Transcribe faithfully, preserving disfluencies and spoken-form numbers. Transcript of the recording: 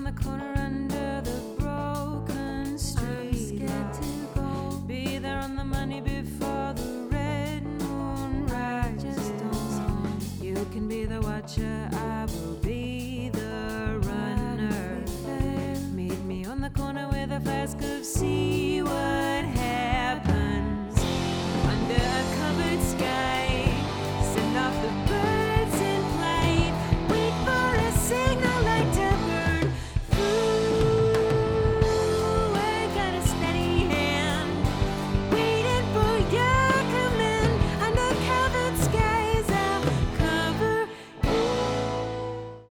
the corner under the broken street. I'm scared to go. Be there on the money before the red moon rises. Just don't. You can be the watcher, I will be the runner. I'll be fair. Meet me on the corner with a flask of sea.